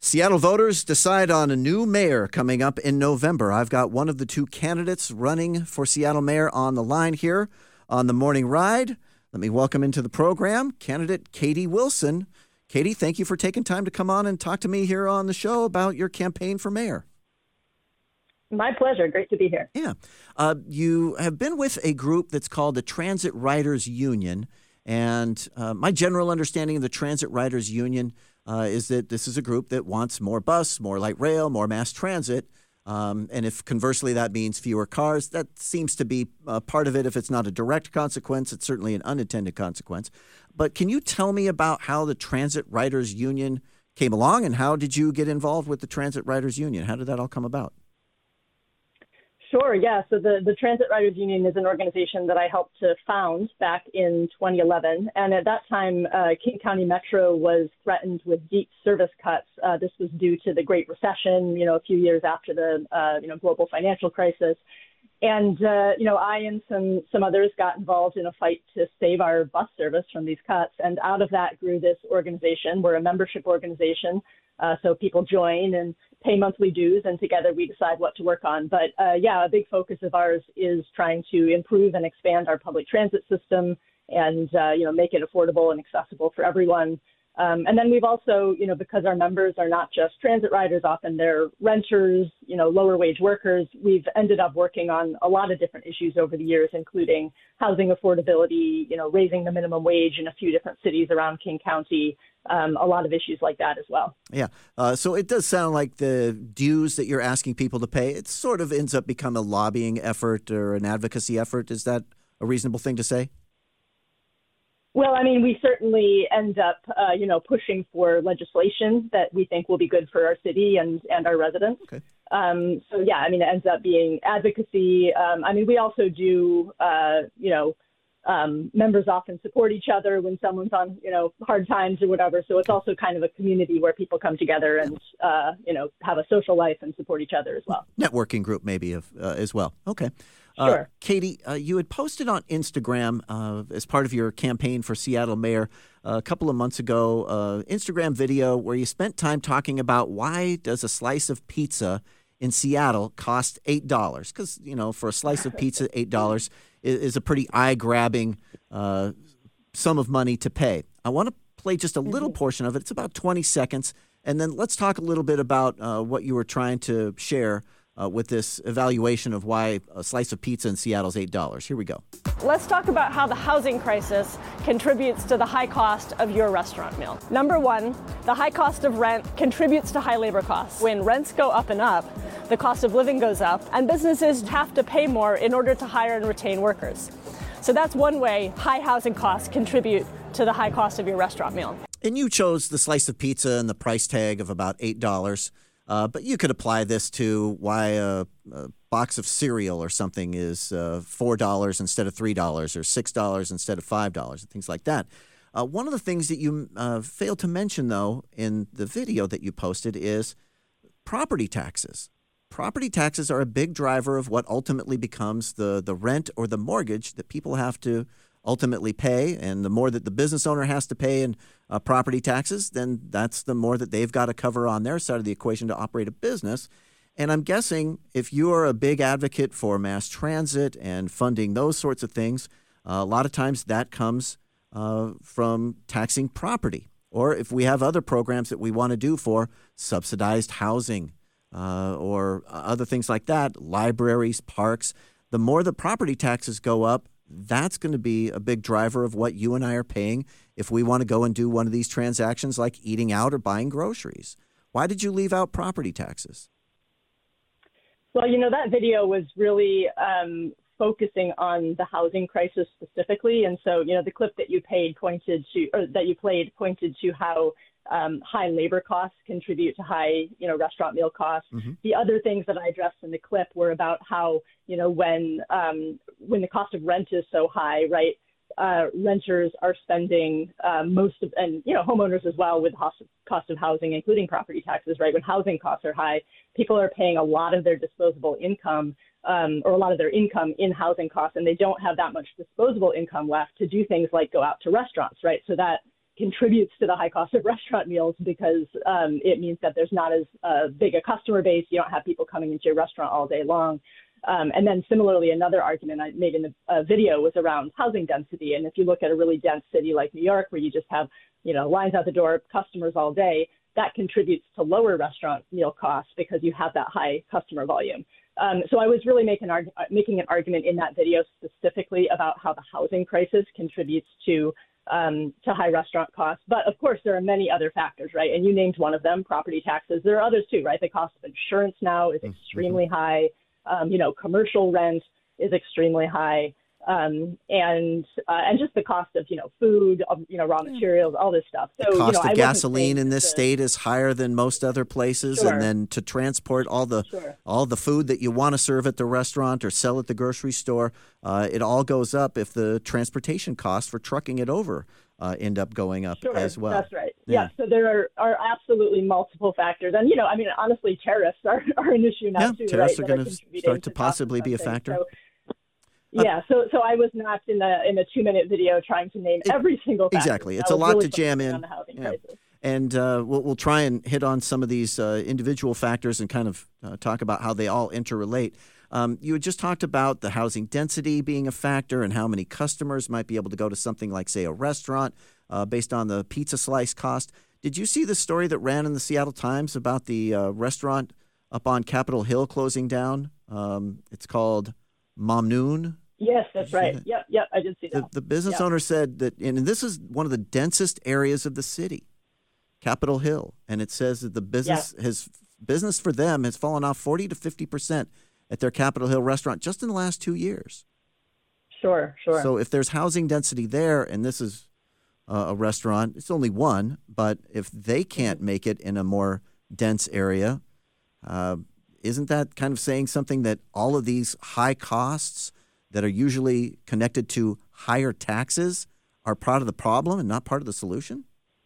Seattle voters decide on a new mayor coming up in November. I've got one of the two candidates running for Seattle mayor on the line here on the Morning Ride. Let me welcome into the program candidate Katie Wilson. Katie, thank you for taking time to come on and talk to me here on the show about your campaign for mayor. My pleasure. Great to be here. Yeah. You have been with a group that's called the Transit Riders Union. And my general understanding of the Transit Riders Union is that this is a group that wants more bus, more light rail, more mass transit. And if conversely that means fewer cars, that seems to be part of it. If it's not a direct consequence, it's certainly an unintended consequence. But can you tell me about how the Transit Riders Union came along, and how did you get involved with the Transit Riders Union? How did that all come about? Sure, yeah. So the Transit Riders Union is an organization that I helped to found back in 2011. And at that time, King County Metro was threatened with deep service cuts. This was due to the Great Recession, a few years after the, global financial crisis. And, I and some others got involved in a fight to save our bus service from these cuts. And out of that grew this organization. We're a membership organization. So people join and pay monthly dues, and together we decide what to work on. But a big focus of ours is trying to improve and expand our public transit system and, make it affordable and accessible for everyone. And then we've also, because our members are not just transit riders, often they're renters, lower wage workers, we've ended up working on a lot of different issues over the years, including housing affordability, raising the minimum wage in a few different cities around King County, a lot of issues like that as well. Yeah. So it does sound like the dues that you're asking people to pay, it sort of ends up becoming a lobbying effort or an advocacy effort. Is that a reasonable thing to say? Well, I mean, we certainly end up, pushing for legislation that we think will be good for our city and our residents. Okay. It ends up being advocacy. We also do, members often support each other when someone's on, hard times or whatever. So it's also kind of a community where people come together and, have a social life and support each other as well. Networking group maybe as well. Okay. Sure. Katie, you had posted on Instagram as part of your campaign for Seattle mayor a couple of months ago, Instagram video where you spent time talking about why does a slice of pizza in Seattle cost $8? Because, for a slice of pizza, $8 is a pretty eye-grabbing sum of money to pay. I want to play just a little portion of it. It's about 20 seconds. And then let's talk a little bit about what you were trying to share with this evaluation of why a slice of pizza in Seattle is $8. Here we go. Let's talk about how the housing crisis contributes to the high cost of your restaurant meal. Number one, the high cost of rent contributes to high labor costs. When rents go up and up, the cost of living goes up, and businesses have to pay more in order to hire and retain workers. So that's one way high housing costs contribute to the high cost of your restaurant meal. And you chose the slice of pizza and the price tag of about $8. But you could apply this to why a box of cereal or something is $4 instead of $3 or $6 instead of $5 and things like that. One of the things that you failed to mention, though, in the video that you posted is property taxes. Property taxes are a big driver of what ultimately becomes the rent or the mortgage that people have to ultimately pay, and the more that the business owner has to pay in property taxes, then that's the more that they've got to cover on their side of the equation to operate a business. And I'm guessing if you're a big advocate for mass transit and funding those sorts of things, a lot of times that comes from taxing property. Or if we have other programs that we want to do for subsidized housing or other things like that, libraries, parks, the more the property taxes go up, that's going to be a big driver of what you and I are paying if we want to go and do one of these transactions like eating out or buying groceries. Why did you leave out property taxes? Well, that video was really focusing on the housing crisis specifically. And so, the clip that you played pointed to how high labor costs contribute to high, restaurant meal costs. Mm-hmm. The other things that I addressed in the clip were about how, when the cost of rent is so high, right, renters are spending most of, and, homeowners as well with cost of housing, including property taxes, right? When housing costs are high, people are paying a lot of their disposable income or a lot of their income in housing costs, and they don't have that much disposable income left to do things like go out to restaurants, right? So that contributes to the high cost of restaurant meals because it means that there's not as big a customer base. You don't have people coming into your restaurant all day long. And then similarly, another argument I made in the video was around housing density. And if you look at a really dense city like New York, where you just have, lines out the door, customers all day, that contributes to lower restaurant meal costs because you have that high customer volume. So I was really making an argument in that video specifically about how the housing crisis contributes to high restaurant costs. But of course, there are many other factors, right? And you named one of them, property taxes. There are others too, right? The cost of insurance now is extremely high. Commercial rent is extremely high. And just the cost of, food, raw materials, all this stuff. So, the cost of gasoline in this state is higher than most other places. Sure. And then to transport all the food that you want to serve at the restaurant or sell at the grocery store, it all goes up if the transportation costs for trucking it over end up going up as well. That's right. Yeah. So there are absolutely multiple factors. And, honestly, tariffs are an issue now, too. Tariffs right, are going to start to possibly be a factor. So I was not in a 2-minute video trying to name every single factor. Exactly. It's a lot really to jam in. On the housing crisis. And we'll try and hit on some of these individual factors and kind of talk about how they all interrelate. You had just talked about the housing density being a factor and how many customers might be able to go to something like, say, a restaurant based on the pizza slice cost. Did you see the story that ran in the Seattle Times about the restaurant up on Capitol Hill closing down? It's called Mamnoon. Yes, that's right. Yep, I did see that. The business owner said that, and this is one of the densest areas of the city, Capitol Hill, and it says that the business for them has fallen off 40 to 50% at their Capitol Hill restaurant just in the last 2 years. Sure. So if there's housing density there, and this is a restaurant, it's only one, but if they can't make it in a more dense area, isn't that kind of saying something that all of these high costs that are usually connected to higher taxes are part of the problem and not part of the solution?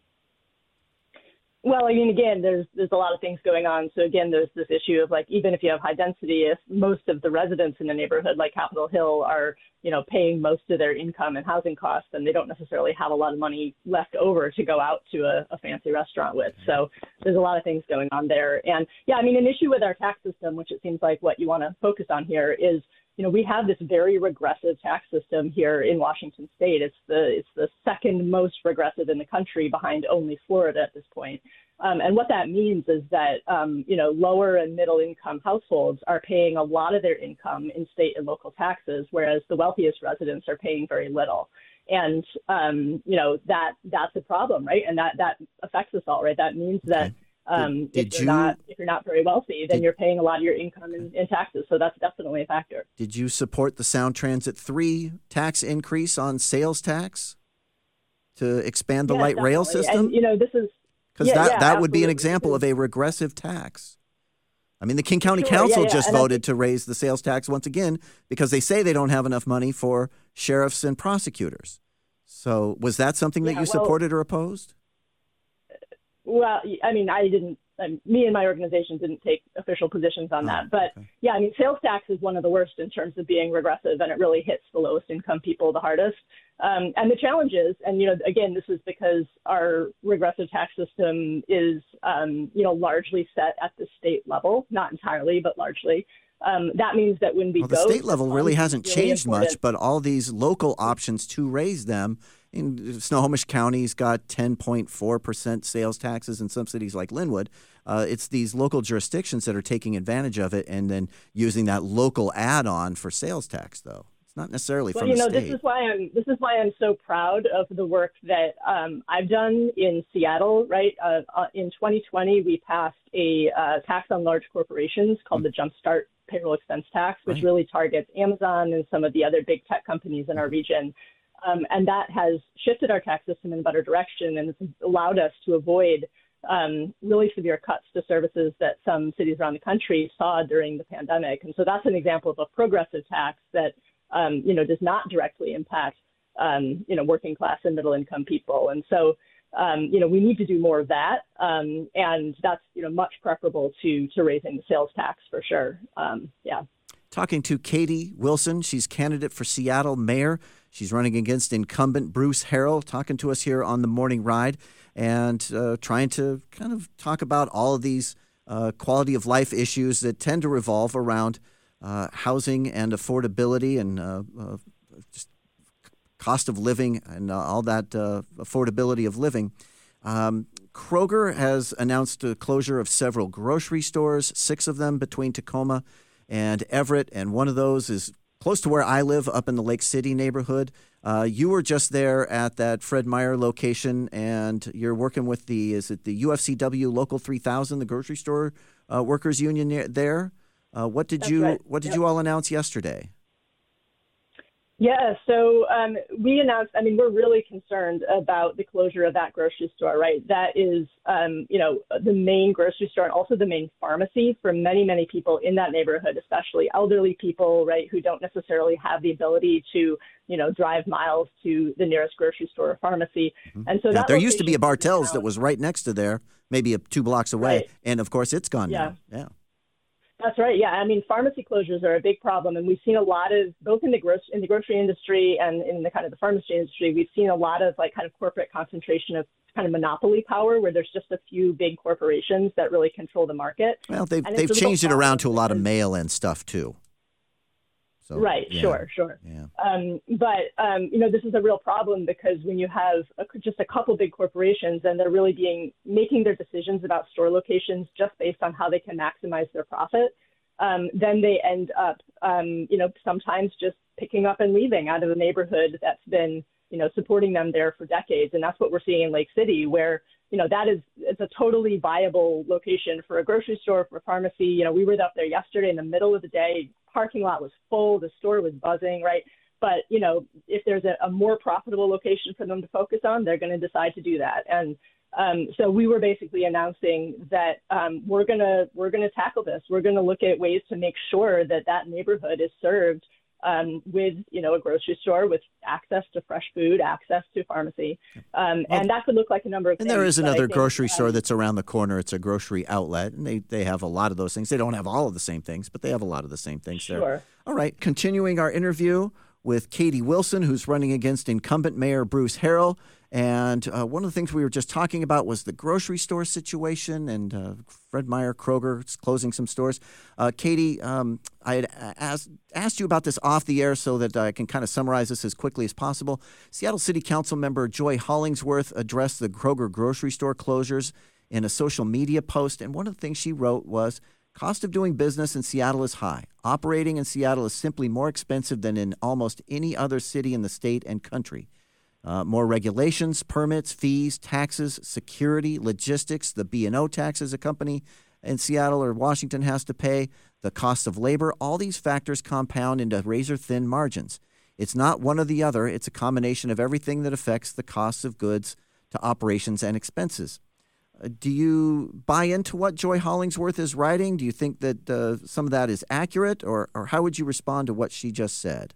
Well, again, there's a lot of things going on. So again, there's this issue of even if you have high density, if most of the residents in the neighborhood like Capitol Hill are, paying most of their income and housing costs, then they don't necessarily have a lot of money left over to go out to a fancy restaurant with. So there's a lot of things going on there. And an issue with our tax system, which it seems like what you want to focus on here is, we have this very regressive tax system here in Washington State. It's the second most regressive in the country, behind only Florida at this point. And what that means is that, lower and middle income households are paying a lot of their income in state and local taxes, whereas the wealthiest residents are paying very little. And, that's a problem, right? And that affects us all, right? That means that if you're not very wealthy, then you're paying a lot of your income in taxes. So that's definitely a factor. Did you support the Sound Transit 3 tax increase on sales tax to expand the light rail system? And, this is... Because that would be an example of a regressive tax. The King County Council just voted to raise the sales tax once again because they say they don't have enough money for sheriffs and prosecutors. So was that something that you supported or opposed? Well, I didn't. Me and my organization didn't take official positions on that. But, sales tax is one of the worst in terms of being regressive, and it really hits the lowest income people the hardest. And the challenge is, and, again, this is because our regressive tax system is, largely set at the state level, not entirely, but largely. That means that when we the state level really hasn't changed much, but all these local options to raise them. In Snohomish County's got 10.4% sales taxes in some cities like Linwood. It's these local jurisdictions that are taking advantage of it and then using that local add-on for sales tax, though. It's not necessarily from the state. This is why I'm so proud of the work that I've done in Seattle. Right, in 2020, we passed a tax on large corporations called the Jumpstart Payroll Expense Tax, which really targets Amazon and some of the other big tech companies in our region. And that has shifted our tax system in a better direction, and it's allowed us to avoid really severe cuts to services that some cities around the country saw during the pandemic. And so that's an example of a progressive tax that, does not directly impact, working class and middle income people. And so, we need to do more of that. And that's, much preferable to raising the sales tax for sure. Talking to Katie Wilson. She's candidate for Seattle mayor. She's running against incumbent Bruce Harrell, talking to us here on the Morning Ride and trying to kind of talk about all of these quality of life issues that tend to revolve around housing and affordability and just cost of living and all that affordability of living. Kroger has announced a closure of several grocery stores, 6 of them between Tacoma and Everett, and one of those is close to where I live, up in the Lake City neighborhood. You were just there at that Fred Meyer location, and you're working with the UFCW Local 3000, the grocery store workers union there. What did you all announce yesterday? Yeah, so we announced, we're really concerned about the closure of that grocery store, right? That is, the main grocery store and also the main pharmacy for many, many people in that neighborhood, especially elderly people, right, who don't necessarily have the ability to, drive miles to the nearest grocery store or pharmacy. Mm-hmm. And so there used to be a Bartell's that was right next to there, maybe 2 blocks away, right. And of course it's gone now. Yeah. That's right. Yeah. Pharmacy closures are a big problem. And we've seen a lot of, both in the grocery industry and in the kind of the pharmacy industry, we've seen a lot of kind of corporate concentration of kind of monopoly power where there's just a few big corporations that really control the market. Well, they've changed it around to a lot of mail-in stuff too. So, right. Yeah. Sure. Yeah. This is a real problem because when you have just a couple big corporations and they're really making their decisions about store locations just based on how they can maximize their profit, then they end up, sometimes just picking up and leaving out of the neighborhood that's been, supporting them there for decades. And that's what we're seeing in Lake City, where, it's a totally viable location for a grocery store, for a pharmacy. We were up there yesterday in the middle of the day. Parking lot was full. The store was buzzing, right? But, if there's a more profitable location for them to focus on, they're going to decide to do that. And so we were basically announcing that we're going to tackle this. We're going to look at ways to make sure that neighborhood is served with, a grocery store with access to fresh food, access to pharmacy. And that could look like a number of things. And there is another grocery store that's around the corner. It's a grocery outlet, and they have a lot of those things. They don't have all of the same things, but they have a lot of the same things there. Sure. All right, continuing our interview with Katie Wilson, who's running against incumbent Mayor Bruce Harrell. And one of the things we were just talking about was the grocery store situation and Fred Meyer Kroger closing some stores. Katie, I had asked you about this off the air so that I can kind of summarize this as quickly as possible. Seattle City Council member Joy Hollingsworth addressed the Kroger grocery store closures in a social media post. And one of the things she wrote was, cost of doing business in Seattle is high. Operating in Seattle is simply more expensive than in almost any other city in the state and country. More regulations, permits, fees, taxes, security, logistics, the B&O taxes a company in Seattle or Washington has to pay, the cost of labor, all these factors compound into razor-thin margins. It's not one or the other. It's a combination of everything that affects the costs of goods to operations and expenses. Do you buy into what Joy Hollingsworth is writing? Do you think that some of that is accurate, or how would you respond to what she just said?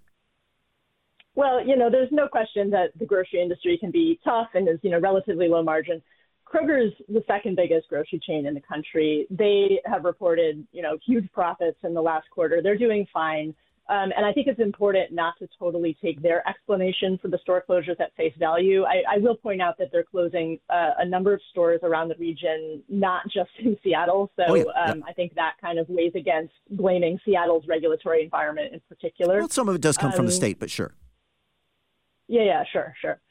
Well, there's no question that the grocery industry can be tough and is, relatively low margin. Kroger's the second biggest grocery chain in the country. They have reported, huge profits in the last quarter. They're doing fine. And I think it's important not to totally take their explanation for the store closures at face value. I will point out that they're closing a number of stores around the region, not just in Seattle. So I think that kind of weighs against blaming Seattle's regulatory environment in particular. Well, some of it does come from the state, but sure. Yeah, sure.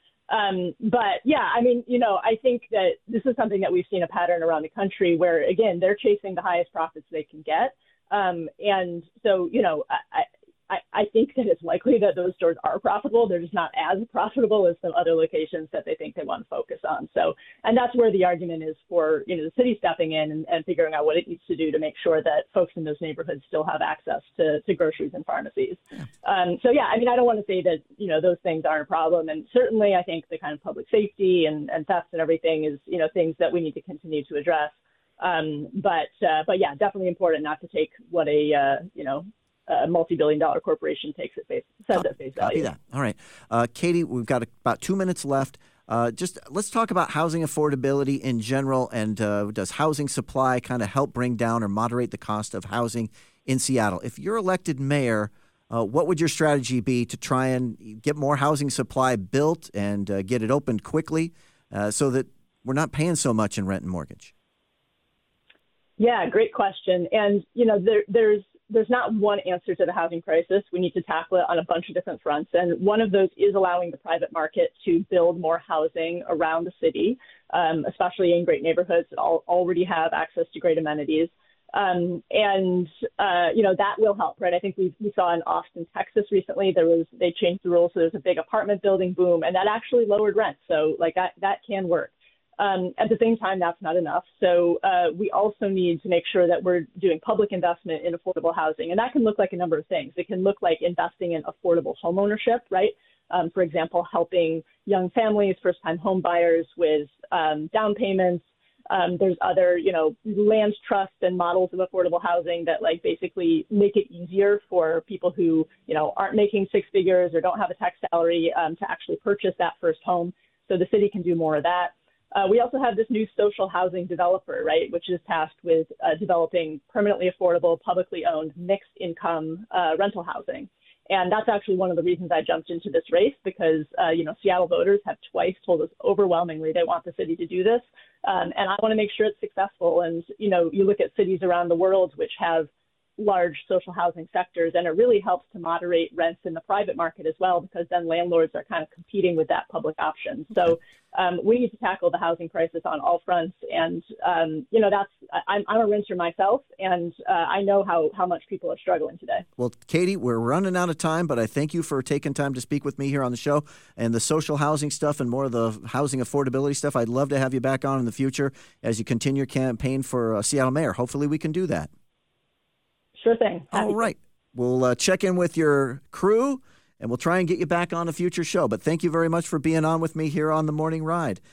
I think that this is something that we've seen a pattern around the country where, again, they're chasing the highest profits they can get. And so, I think that it's likely that those stores are profitable. They're just not as profitable as some other locations that they think they want to focus on. So, and that's where the argument is for, the city stepping in and figuring out what it needs to do to make sure that folks in those neighborhoods still have access to groceries and pharmacies. I don't want to say that, those things aren't a problem. And certainly I think the kind of public safety and theft and everything is, things that we need to continue to address. Definitely important not to take what a multi-billion-dollar corporation says at face value. Copy that. All right. Katie, we've got about 2 minutes left. Let's talk about housing affordability in general, and does housing supply kind of help bring down or moderate the cost of housing in Seattle? If you're elected mayor, What would your strategy be to try and get more housing supply built and get it opened quickly so that we're not paying so much in rent and mortgage? Yeah, great question. And, there's not one answer to the housing crisis. We need to tackle it on a bunch of different fronts. And one of those is allowing the private market to build more housing around the city, especially in great neighborhoods that already have access to great amenities. That will help, right? I think we saw in Austin, Texas recently, they changed the rules. So there's a big apartment building boom, and that actually lowered rent. So that can work. At the same time, that's not enough. So we also need to make sure that we're doing public investment in affordable housing. And that can look like a number of things. It can look like investing in affordable homeownership, right? For example, helping young families, first-time home buyers with down payments. There's other, land trust and models of affordable housing that basically make it easier for people who, aren't making six figures or don't have a tax salary to actually purchase that first home. So the city can do more of that. We also have this new social housing developer, right, which is tasked with developing permanently affordable, publicly owned, mixed income rental housing. And that's actually one of the reasons I jumped into this race because, Seattle voters have twice told us overwhelmingly they want the city to do this. And I want to make sure it's successful. And, you look at cities around the world which have large social housing sectors, and it really helps to moderate rents in the private market as well, because then landlords are kind of competing with that public option. So we need to tackle the housing crisis on all fronts. And, I'm a renter myself, and I know how much people are struggling today. Well, Katie, we're running out of time, but I thank you for taking time to speak with me here on the show and the social housing stuff and more of the housing affordability stuff. I'd love to have you back on in the future as you continue your campaign for Seattle mayor. Hopefully we can do that. Sure thing. All right. We'll check in with your crew, and we'll try and get you back on a future show. But thank you very much for being on with me here on The Morning Ride.